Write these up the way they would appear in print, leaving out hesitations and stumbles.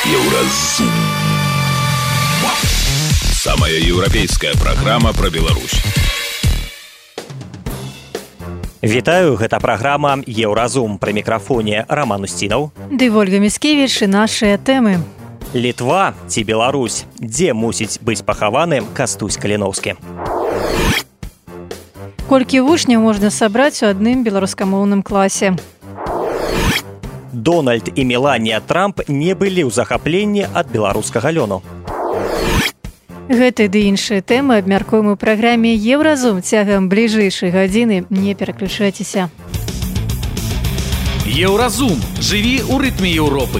Еўразум. Самая еўрапейская праграма пра Беларусь. Вітаю, гэта праграма «Еўразум». Пры мікрафоне Роман Устінаў. Ды Ольга Міскевіч і нашыя тэмы. Літва ці Беларусь? Дзе мусіць быць пахаваны Кастусь Каліноўскі? Колькі вучняў можна сабраць у адным беларускамоўным класе? Дональд і Меланія Трамп не былі ў захапленні ад беларускага лёну. Гэты ды іншыя тэмы абмяркуем у праграме «Еўразум» цягам бліжэйшай гадзіны. Не пераключайцеся. Еўразум. Жыві ў рытме Еўропы.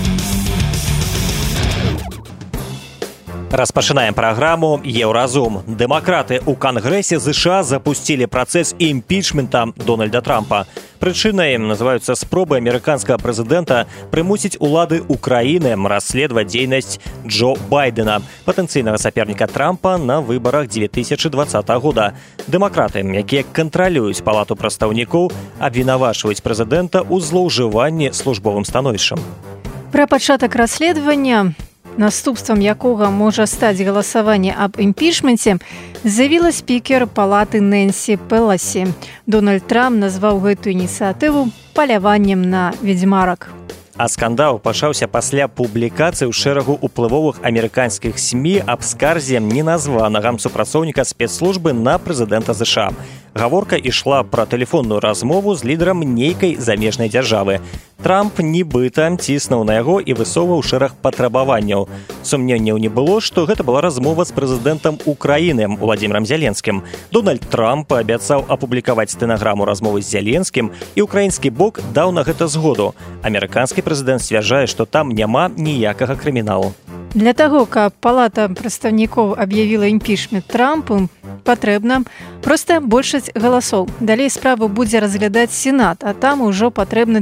Распачынаем праграму «Еўразум». Дэмакраты ў Кангрэсе США запусцілі працэс імпічмента Дональда Трампа. Прычынай называюцца спробы амерыканскага прэзідэнта прымусіць улады ўкраіны расследаваць дзейнасць Джо Байдена, патэнцыйнага саперніка Трампа на выбарах 2020 года. Дэмакраты, якія кантралююць палату прадстаўнікоў, абвінавачваюць прэзідэнта ў злоўжыванні службовым становішчам. Пра пачатак расследавання, наступствам якога можа стаць галасаванне аб імпічменце, заявіла спікер палаты Нэнсі Пеласі. Дональд Трамп назваў гэтую ініцыятыву паляваннем на ведзьмарак. А скандал пачаўся пасля публікацыі ў шэрагу уплывовых амерыканскіх СМІ аб скарзе неназванага супрацоўніка спецслужбы на прэзідэнта США. Гаворка ішла пра тэлефонную размову з лідарам нейкай замежнай дзяржавы. Трамп нібыта ціснуў на яго і высоўваў шэраг патрабаванняў. Сумненняў не было, што гэта была размова з прэзідэнтам Украіны Владзімірам Зеленскім. Дональд Трамп абяцаў апублікаваць стэнаграму размовы з Зеленскім, і ўкраінскі бок даў на гэта згоду. Амерыканскі прэзідэнт сцвярджае, што там няма ніякага крыміналу. Для таго, каб палата прадстаўнікоў аб'явіла імпічмент Трампу, патрэбна проста большасць галасоў. Далей справу будзе разглядаць Сенат, а там ужо патрэбна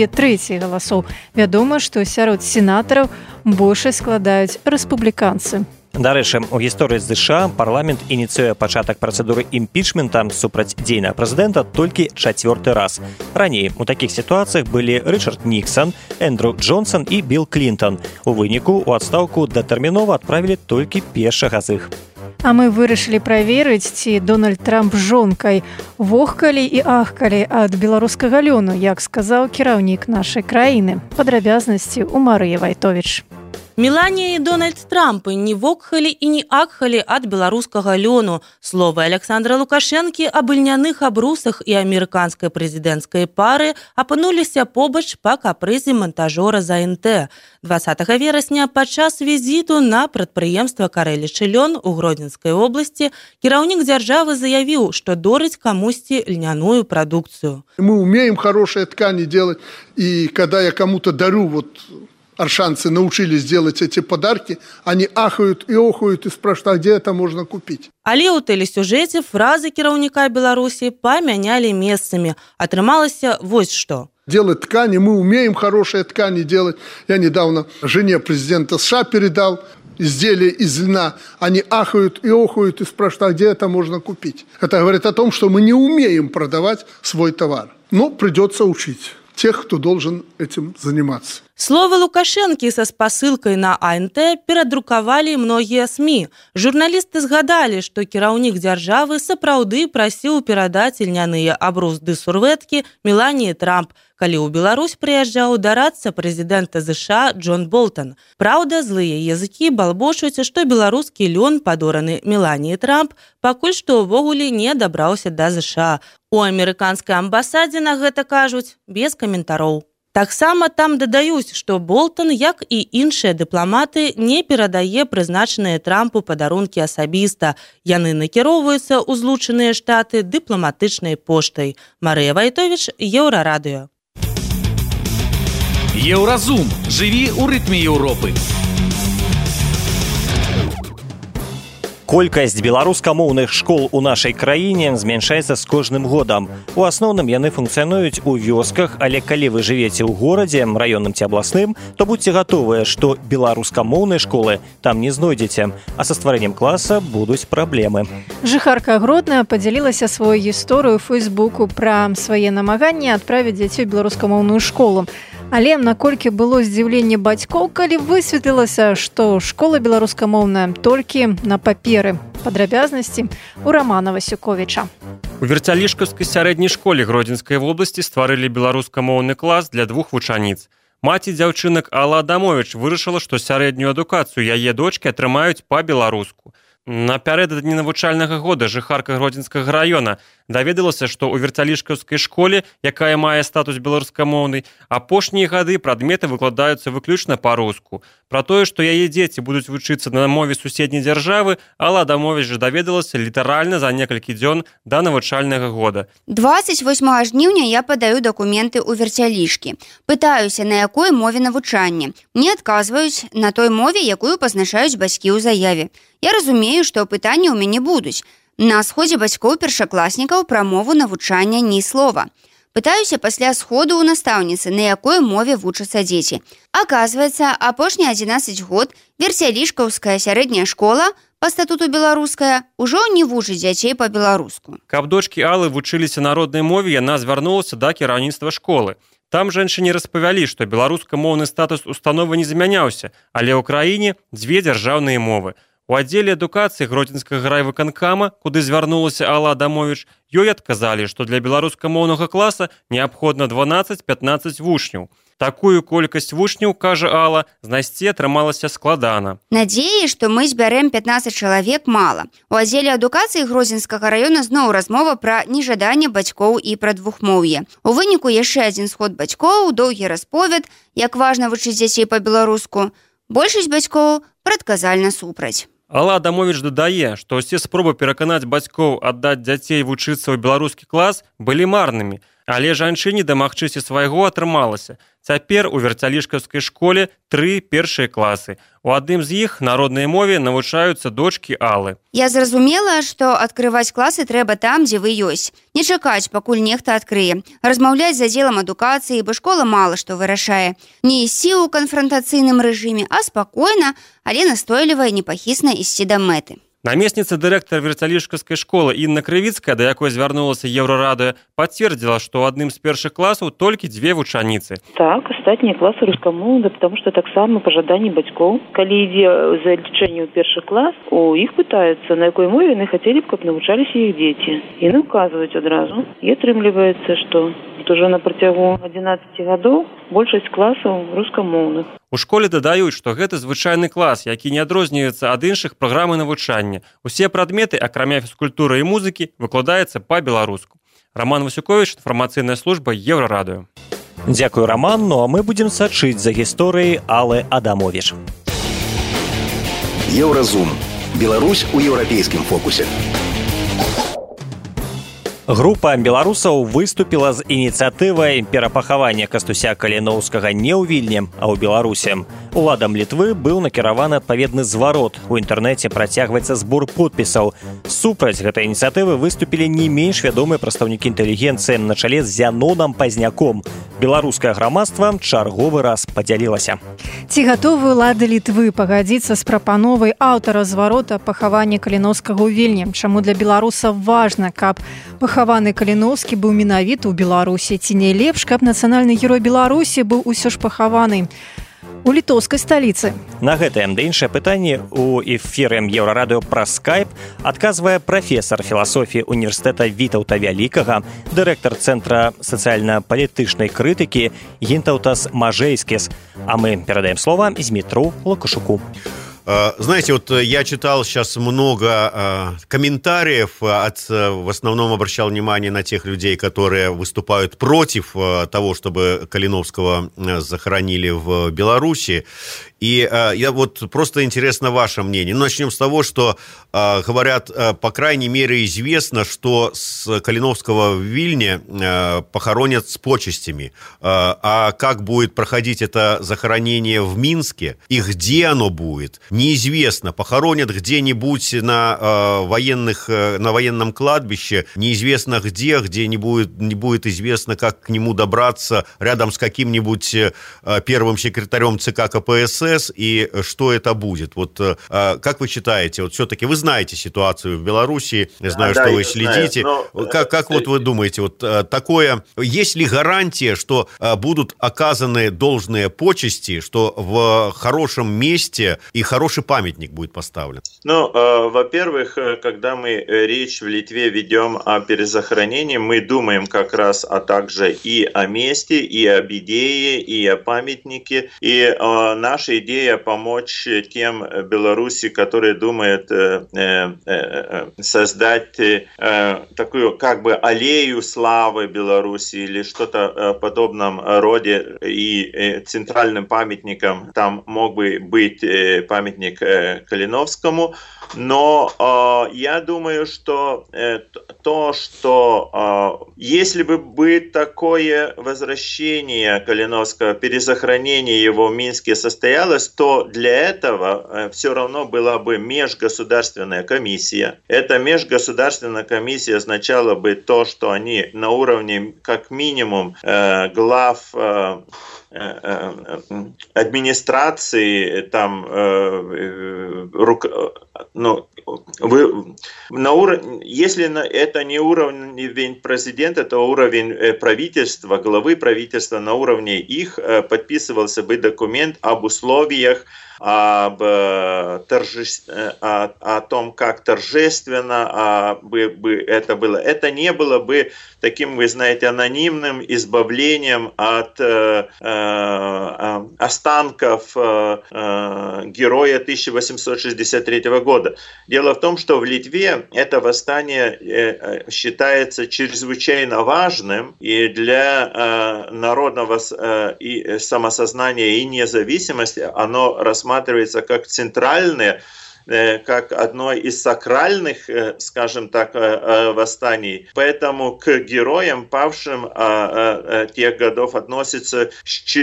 2/3 галасоў. Вядома, што сярод сенатараў большасць складаюць рэспубліканцы. Дарэчы, у гісторыі США парламент ініцыюе пачатак працэдуры імпічмента супраць дзейнага прэзідэнта толькі 4-й раз. Раней у такіх сітуацыях былі Рычард Ніксан, Эндрю Джонсон і Білл Клінтон. У выніку ў адстаўку датэрмінова адправілі толькі першага з іх. А мы вырашылі праверыць, ці Дональд Трамп жонкай вохкалі і ахкалі ад беларускага лёну, як сказаў кіраўнік нашай краіны. Падрабязнасці ў Марыі Вайтовіч. Меланія і Дональд Трампы не вокхалі і не акхалі ад беларускага лёну. Словы Александра Лукашэнкі аб ільняных абрусах і амерыканскай прэзідэнцкай пары апынуліся побач па капрызе монтажора з АНТ. 20 верасня падчас візіту на прадпрыемства «Карэлічы лён» у Гродзенскай обласці кіраўнік дзяржавы заявіў, што дорыць камусьці льняную прадукцыю. Мы умеем хорошие ткани делать, и когда я кому-то дарю, аршанцы научились делать эти подарки, они ахают и охают и спрашивают, а где это можно купить. Але ў тэлесюжэце фразы кіраўніка Беларусі памянялі месцамі. Атрымалася вось што. Делать ткани, мы умеем хорошие ткани делать. Я недавно жене президента США передал изделия из льна. Они ахают и охают и спрашивают, а где это можно купить. Это говорит о том, что мы не умеем продавать свой товар. Но придется учить тех, кто должен этим заниматься. Словы Лукашэнкі са спасылкай на АНТ перадрукавалі многія СМІ. Журналісты згадалі, што кіраўнік дзяржавы сапраўды прасіў перадаць ільняныя абрузды сурвэткі Меланіі Трамп, калі ў Беларусь прыязджаў дарацца прэзідэнта США Джон Болтан. Праўда, злыя языкі балбочуць, што беларускі лён, падораны Меланіі Трамп, пакуль што ўвогуле не дабраўся да США. У амерыканскай амбасадзе на гэта кажуць без каментароў. Таксама там дадаюць, што Болтан, як і іншыя дыпламаты, не перадае прызначаныя Трампу падарункі асабіста. Яны накіроўваюцца ў Злучаныя Штаты дыпламатычнай поштай. Марыя Вайтовіч, Еўрарадыё. Еўразум. Жыві ў рытме Еўропы. Колькасць беларускамоўных школ у нашай краіне змяншаецца з кожным годам. У асноўным яны функцыянуюць у вёсках, але калі вы жывеце ў горадзе, раённым ці абласным, то будьце гатовыя, што беларускамоўныя школы там не знойдзеце, а са стварэннем класа будуць праблемы. Жыхарка Гродна падзялілася сваёй гісторыю ў Фейсбуку пра свае намаганні адправіць дзяцей у беларускамоўную школу. Але наколькі было здзіўленне бацькоў, калі высветлілася, што школа беларускамоўная толькі на паперы. Падрабязнасці у Рамана Васюковіча. У Верцялішкаўскай сярэдняй школе Гродзенскай вобласці стварылі беларускамоўны клас для 2 вучаніц. Маці дзяўчынак Алла Адамовіч вырашыла, што сярэднюю адукацыю яе дочкі атрымаюць па-беларуску. Напярэдадні навучальнага года жыхарка Гродзенскага раёна даведалася, што ў Верцялішкаўскай школе, якая мае статус беларускамоўнай, апошнія гады прадметы выкладаюцца выключна па-руску. Пра тое, што яе дзеці будуць вучыцца на мове суседняй дзяржавы, Алла Адамовіч даведалася літаральна за некалькі дзён да навучальнага года. 28 жніўня я падаю дакументы ў Верцялішкі. Пытаюся, на якой мове навучання. Мне адказваюць на той мове, якую пазначаюць бацькі ў заяве. Я разумею, што пытанні ў мяне будуць. На сходзе бацькоў першакласнікаў пра мову навучання ні слова. Пытаюся пасля сходу ў настаўніцы, на якой мове вучацца дзеці. Аказваецца, апошні 11 год Верцялішкаўская сярэдняя школа, па статуту беларуская, ужо не вучыць дзяцей па-беларуску. Каб дочкі Аллы вучыліся на роднай мове, яна звярнулася да кіраўніцтва школы. Там жанчыне распавялі, што беларускамоўны статус установы не замяняўся, але ў краіне 2 дзяржаўныя мовы. У аддзеле адукацыі Гродзенскага райвыканкама, куды звярнулася Алла Адамовіч, ёй адказалі, што для беларускамоўнага класа неабходна 12-15 вучняў. Такую колькасць вучняў, кажа Алла, знайсці атрымалася складана. Надзеі, што мы збярэм 15 чалавек, мала. У аддзеле адукацыі Гродзенскага раёна зноў размова пра нежаданне бацькоў і пра двухмоўе. У выніку яшчэ адзін сход бацькоў, доўгі расповед, як важна вучыць дзяцей па-беларуску. Большасць бацькоў прадказальна супраць. Алла Адамовіч дадае, што ўсе спробы пераканаць бацькоў аддаць дзяцей вучыцца ў беларускі клас былі марнымі, але жанчыне дамагчыся свайго атрымалася. Цяпер у Верцялішкаўскай школе 3 першыя класы. У адным з іх на роднай мове навучаюцца дочкі Аллы. Я зразумела, што адкрываць класы трэба там, дзе вы ёсць. Не чакаць, пакуль нехта адкрые. Размаўляць з аддзелам адукацыі, бо школа мала што вырашае. Не ісці ў канфрантацыйным рэжыме, а спакойна, але настойліва і непахісна ісці да мэты. Намесніца дырэктара Верцялішкаўскай школы Інна Крывіцкая, да якой звярнулася Еўрарадыё, пацвердзіла, што ў адным з першых класаў толькі 2 вучаніцы. Так, астатнія класы рускамоўныя, потому што таксама па жаданні бацькоў. Калі ідзе залічэнне ў першы клас, у іх пытаюцца, на якой мове яны хацелі б, каб навучаліся іх дзеці. Яны указваюць адразу. І атрымліваецца, што уже на працягу 11 гадоў большасць класаў рускамоўных. У школе дадаюць, што гэта звычайны клас, які не адрозніваецца ад іншых праграмы навучання. Усе прадметы, акрамя фізкультуры і музыкі, выкладаюцца па-беларуску. Раман Васюковіч, інфармацыйная служба Еўрарадыё. Дзякую, Раман, ну а мы будзем сачыць за гісторыяй Аллы Адамовіч. Еўразум. Беларусь у еўрапейскім фокусе. Група беларусаў выступіла з ініцыятывай перапахавання Кастуся Каліноўскага не ў Вільні, а ў Беларусі. Уладам Літвы быў накіраваны адпаведны зварот. У інтэрнэце працягваецца збор подпісаў. Супраць гэтай ініцыятывы выступілі не менш вядомыя прадстаўнікі інтэлігенцыі на чале з Зяноном Пазняком. Беларускае грамадства чарговы раз падзялілася. Ці гатовы улады Літвы пагадзіцца з прапановай аўтара зварота пахавання Каліноўскага ў Вільні? Чаму для беларусаў важна, каб пахаваны Каліноўскі быў менавіта ў Беларусі? Ці не лепш, каб нацыянальны герой Беларусі быў усё ж пахаваны у літоўскай сталіцы? На гэтае да іншае пытанне у эфіры Еўрарадыё праз скайп адказвае прафесар філасофіі універсітэта Вітаўта Вялікага, дырэктар Цэнтра сацыяльна-палітычнай крытыкі Гінтаўтас Мажэйскіс. А мы перадаем слова Змітру Лукашуку. Знаете, вот я читал сейчас много комментариев, в основном обращал внимание на тех людей, которые выступают против того, чтобы Калиновского захоронили в Беларуси. И я вот просто интересно ваше мнение. Начнем с того, что говорят, по крайней мере, известно, что с Калиновского в Вильне похоронят с почестями. А как будет проходить это захоронение в Минске и где оно будет, неизвестно. Похоронят где-нибудь на военном кладбище, неизвестно где не будет известно, как к нему добраться, рядом с каким-нибудь первым секретарем ЦК КПСС. процесс и что это будет? Вот как вы считаете, вот все-таки вы знаете ситуацию в Беларуси, я знаю, что вы следите. Как вот вы думаете, вот такое, есть ли гарантия, что будут оказаны должные почести, что в хорошем месте и хороший памятник будет поставлен? Во-первых, когда мы речь в Литве ведем о перезахоронении, мы думаем как раз также и о месте, и об идее, и о памятнике. И наша идея помочь тем Беларуси, которые думают создать такую как бы аллею славы Беларуси или что-то в подобном роде, и центральным памятником там мог бы быть памятник Калиновскому. Но я думаю, что если бы такое возвращение Калиновского, перезахоронение его в Минске состоялось, то для этого все равно была бы межгосударственная комиссия. Эта межгосударственная комиссия означала бы то, что они на уровне как минимум глав администрации, там, если это не уровень президента, то уровень правительства, главы правительства, на уровне их подписывался бы документ об условиях, о том, как торжественно бы это было. Это не было бы таким, вы знаете, анонимным избавлением от останков героя 1863 года. Дело в том, что в Литве это восстание считается чрезвычайно важным, и для народного самосознания и независимости оно рассматривается как центральное, как одно из сакральных, скажем так, восстаний. Поэтому к героям, павшим тех годов, относится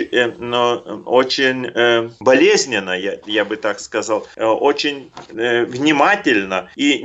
очень болезненно, я бы так сказал, очень внимательно. И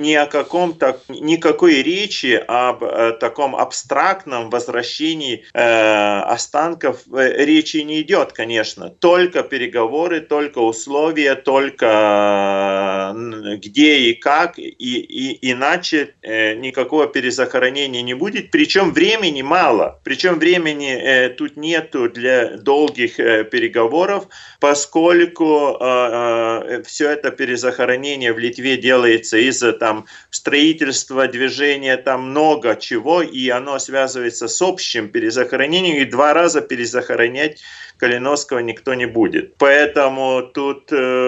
никакой речи об таком абстрактном возвращении останков речи не идет, конечно. Только переговоры, только условия, только где и как, и иначе никакого перезахоронения не будет. Причем времени мало. Причем времени тут нету для долгих переговоров, поскольку все это перезахоронение в Литве делается из-за строительства, движения, там много чего, и оно связывается с общим перезахоронением, и 2 раза перезахоронять Калиновского никто не будет. Поэтому тут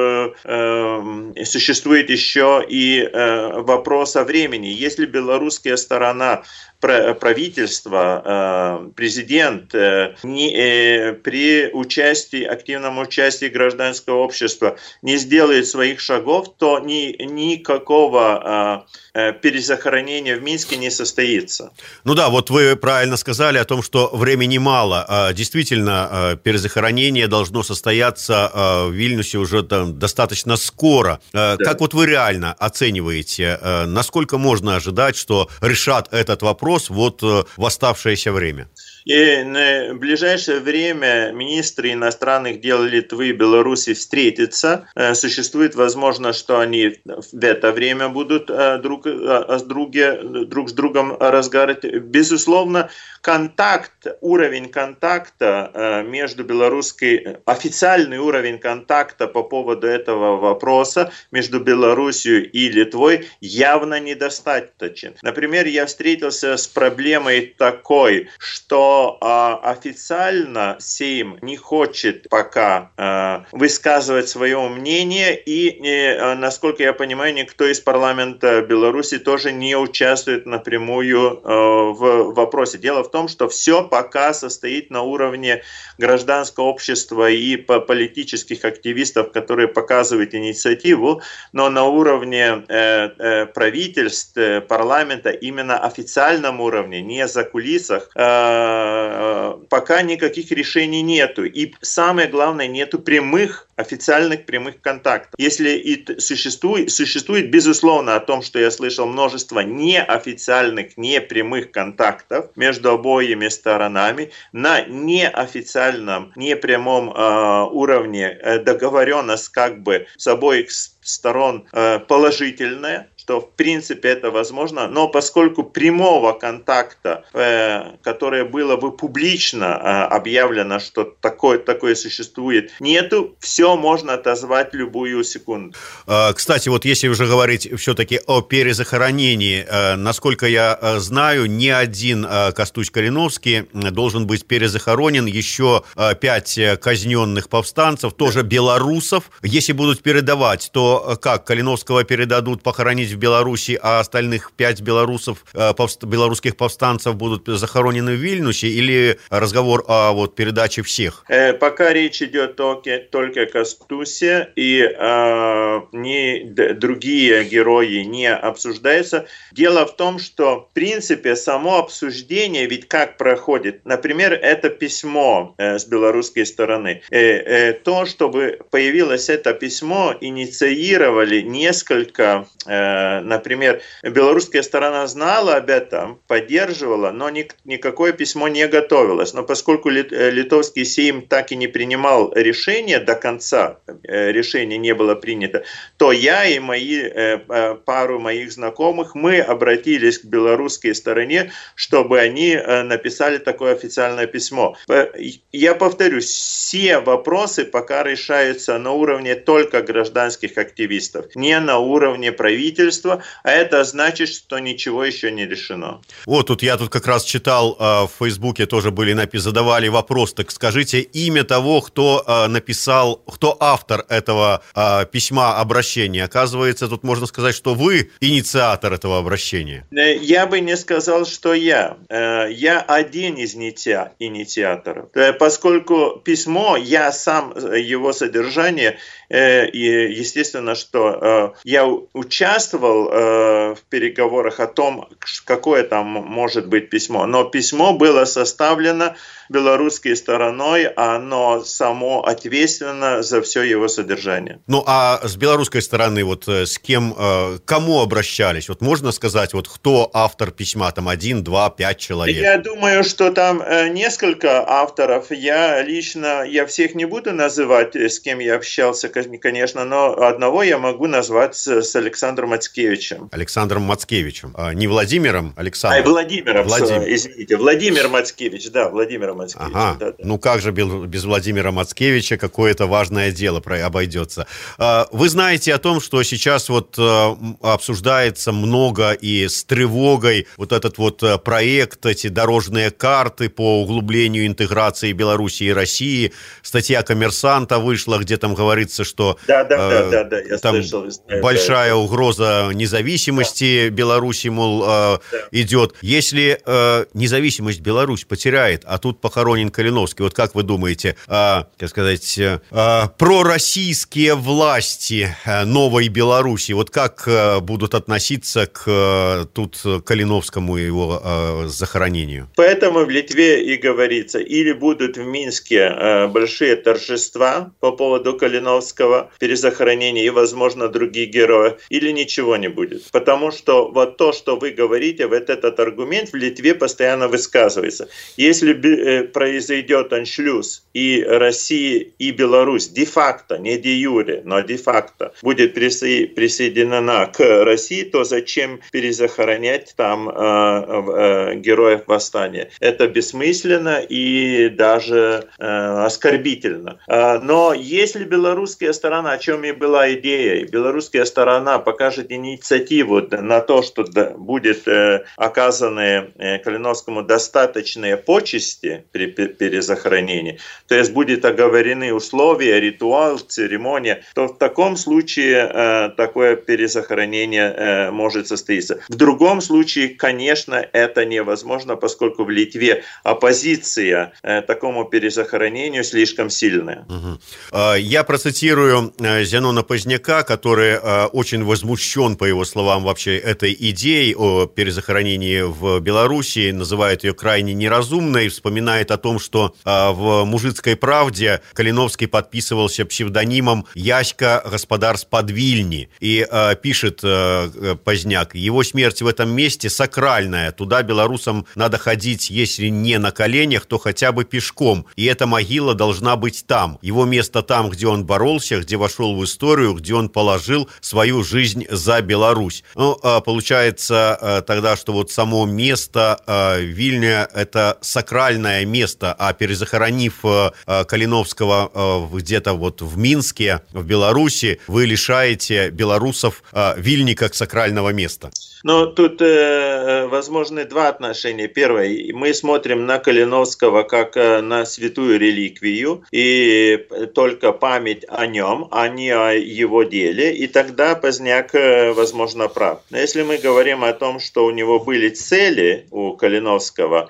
существует еще и вопрос о времени. Если белорусская сторона, правительство, президент при активном участии гражданского общества не сделает своих шагов, то никакого перезахоронения в Минске не состоится. Ну да, вот вы правильно сказали о том, что времени мало. Действительно, перезахоронение должно состояться в Вильнюсе уже достаточно скоро. Да. Как вот вы реально оцениваете, насколько можно ожидать, что решат этот вопрос вот в оставшееся время? И в ближайшее время министры иностранных дел Литвы и Беларуси встретятся. Существует возможность, что они в это время будут друг с другом разговаривать. Безусловно, уровень контакта между официальный уровень контакта по поводу этого вопроса между Белоруссией и Литвой явно недостаточен. Например, я встретился с проблемой такой, что официально Сейм не хочет пока высказывать свое мнение, и, насколько я понимаю, никто из парламента Беларуси тоже не участвует напрямую в вопросе. Дело в том, что все пока состоит на уровне гражданского общества и политических активистов, которые показывают инициативу, но на уровне правительств, парламента, именно официальном уровне, не за кулисах, пока никаких решений нету. И самое главное, нету официальных прямых контактов. Если и существует, безусловно, о том, что я слышал, множество неофициальных, непрямых контактов между обоими сторонами, на неофициальном, непрямом уровне договоренность как бы с обоих сторон положительная, что в принципе это возможно, но поскольку прямого контакта, которое было бы публично объявлено, что такое существует, нету, все можно отозвать любую секунду. Кстати, вот если уже говорить все-таки о перезахоронении, насколько я знаю, ни один Костусь Калиновский должен быть перезахоронен, еще 5 казненных повстанцев, тоже белорусов. Если будут передавать, то как, Калиновского передадут похоронить в Беларуси, а остальных 5 белорусских повстанцев будут захоронены в Вильнюсе, или разговор о передаче всех? Пока речь идет только о Костусе, и другие герои не обсуждаются. Дело в том, что в принципе само обсуждение ведь как проходит. Например, это письмо с белорусской стороны. То, чтобы появилось это письмо, инициировали несколько, например, белорусская сторона знала об этом, поддерживала, но никакое письмо не готовилось. Но поскольку литовский сейм так и не принимал решение до конца, решение не было принято, то я и пару моих знакомых, мы обратились к белорусской стороне, чтобы они написали такое официальное письмо. Я повторюсь, все вопросы пока решаются на уровне только гражданских активистов, не на уровне правительства, а это значит, что ничего еще не решено. Вот тут я как раз читал, в Фейсбуке тоже задавали вопрос, так скажите имя того, кто написал, кто автор этого письма обращения. Оказывается, тут можно сказать, что вы инициатор этого обращения. Я бы не сказал, что я. Я один из инициаторов. Поскольку письмо, я сам его содержание, и естественно, что я участвовал в переговорах о том, какое там может быть письмо. Но письмо было составлено белорусской стороной, оно само ответственно за все его содержание. Ну, а с белорусской стороны, с кем, кому обращались? Можно сказать, кто автор письма? Там 1, 2, 5 человек? Я думаю, что там несколько авторов. Я всех не буду называть, с кем я общался, конечно, но одного я могу назвать с Александром Мацкевичем. Александром Мацкевичем. Не Владимиром, Александром? Владимиром. Извините, Владимир Мацкевич, да, Владимир Мацкевич. Ага. Да. Ну как же без Владимира Мацкевича какое-то важное дело обойдется. Вы знаете о том, что сейчас обсуждается много и с тревогой этот проект, эти дорожные карты по углублению интеграции Беларуси и России. Статья «Коммерсанта» вышла, где там говорится, что я там слышал, большая угроза независимости Беларуси, идет. Если независимость Беларусь потеряет, а тут похоронен Калиновский, как вы думаете, пророссийские власти новой Беларуси, как будут относиться к Калиновскому и его захоронению? Поэтому в Литве и говорится, или будут в Минске большие торжества по поводу Калиновского, перезахоронения и, возможно, других героев, или ничего не будет. Потому что то, что вы говорите, этот аргумент в Литве постоянно высказывается. Если произойдет аншлюз, и Россия, и Беларусь де-факто, не де-юре, но де-факто будет присоединена к России, то зачем перезахоронять там героев восстания? Это бессмысленно и даже оскорбительно. Но если белорусская сторона, о чем и была идея, белорусская сторона покажет инициативу на то, что будет оказаны Калиновскому достаточные почести, при перезахоронении, то есть будет оговорены условия, ритуал, церемония, то в таком случае такое перезахоронение может состояться. В другом случае, конечно, это невозможно, поскольку в Литве оппозиция такому перезахоронению слишком сильная. Я процитирую Зенона Поздняка, который очень возмущен, по его словам, вообще этой идеей о перезахоронении в Беларуси, называет ее крайне неразумной, вспоминает о том, что в «Мужицкой правде» Калиновский подписывался псевдонимом Яська Господар с Подвильни. И пишет Поздняк: его смерть в этом месте сакральная, туда белорусам надо ходить, если не на коленях, то хотя бы пешком, и эта могила должна быть там. Его место там, где он боролся, где вошел в историю, где он положил свою жизнь за Беларусь. Ну, получается тогда, что вот само место Вильня – это сакральное место, а перезахоронив Калиновского где-то вот в Минске, в Беларуси, вы лишаете белорусов Вильни как сакрального места. Но тут возможны два отношения. Первое, мы смотрим на Калиновского как на святую реликвию, и только память о нем, а не о его деле, и тогда Поздняк, возможно, прав. Но если мы говорим о том, что у него были цели у Калиновского,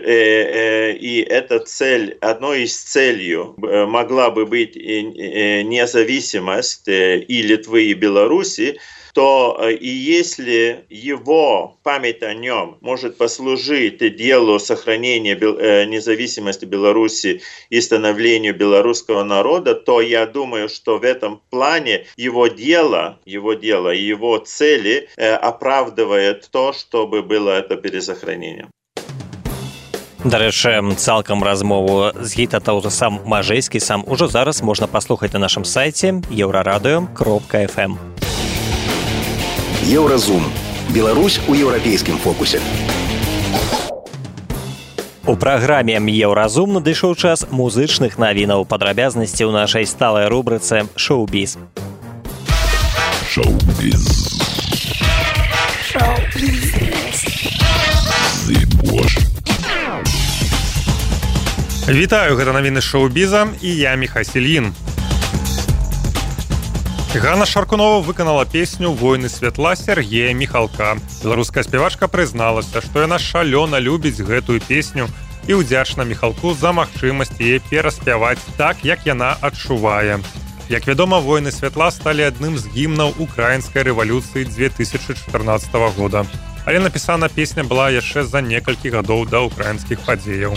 и эта цель, одной из целей могла бы быть независимость и Литвы, и Беларуси, то и если его память о нем может послужить делу сохранения независимости Беларуси и становлению белорусского народа, то я думаю, что в этом плане его дело и его цели оправдывает то, чтобы было это перезахоронение. Дарэчы, цалкам размову з гіта-таўзасам Мажэйскі сам ужо зараз можна паслухаць на нашым сайце euradio.fm. Еўразум. Беларусь у еўрапейскім фокусе. У праграме «Еўразум» надышоў час музычных навінаў, падрабязнасці ў нашай сталай рубрыцы «Шоу-біз». Шоу-біз. Вітаю, гэта навіны шоу-біза, і я Міхась Ільін. Ганна Шаркунова выканала песню «Войны святла» Сергея Міхалка. Беларуская спявачка прызналася, што яна шалёна любіць гэтую песню і ўдзячна Міхалку за магчымасць яе пераспяваць так, як яна адчувае. Як вядома, «Войны святла» сталі адным з гімнаў украінскай рэвалюцыі 2014 года. Але напісана песня была яшчэ за некалькі гадоў да украінскіх падзеяў.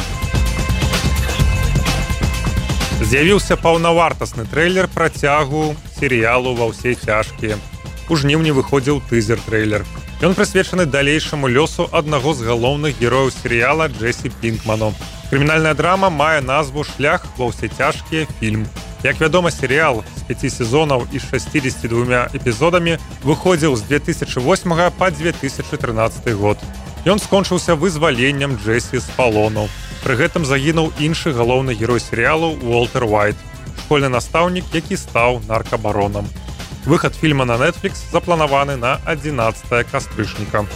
З'явіўся паўнавартасны трэйлер працягу серыялу «Ва ўсе цяжкія». У жніўні выходзіў тызер-трэйлер. Ён прысвечаны далейшаму лёсу аднаго з галоўных герояў серыяла Джесі Пінкману. Крымінальная драма мае назву «Шлях ва ўсе цяжкія. Фільм». Як вядома, серыял з 5 сезонаў і 62 эпізодамі выходзіў з 2008 па 2013 год. Ён скончыўся вызваленнем Джесі з палону. Пры гэтым загінуў іншы галоўны герой серыялу Уолтер Уайт, школьны настаўнік, які стаў наркабаронам. Выхад фільма на Netflix запланаваны на 11 кастрычніка.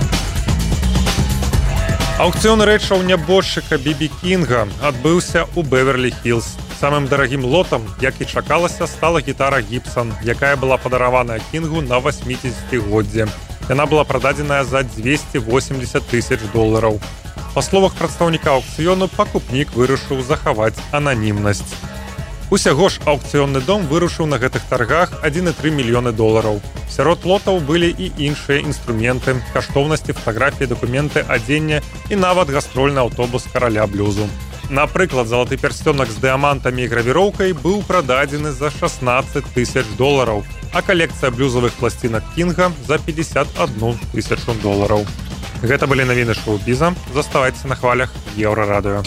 Аўкцыён рэчаў нябожчыка Бібі Кінга адбыўся ў Беверлі-Хілз. Самым дарагім лотам, як і чакалася, стала гітара Гібсан, якая была падараваная Кінгу на 80-годдзе. Яна была прададзеная за $280 000. Па словах прадстаўніка аўкцыёну, пакупнік вырашыў захаваць ананімнасць. Усяго ж аўкцыённы дом вырушыў на гэтых таргах $1,3 мільёны. Сярод лотаў былі і іншыя інструменты, каштоўнасці, фатаграфіі, дакументы, адзення і нават гастрольны аўтобус караля блюзу. Напрыклад, залаты пярсцёнак з дыамантамі і гравіроўкай быў прададзены за $16 000, а калекцыя блюзавых пласцінак Кінга за $51 000. Гэта былі навіны шоу-біза. Заставайцеся на хвалях Еўрарадыё.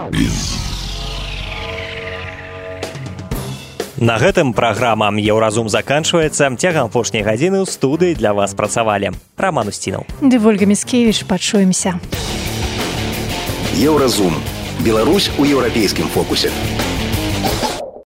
На гэтым праграма «Еўразум» заканчваецца. Цягам апошняй гадзіны ў студыі для вас працавалі Роман Устінаў ды Вольга Міскевіч. Пачуемся. Еўразум. Беларусь у еўрапейскім фокусе.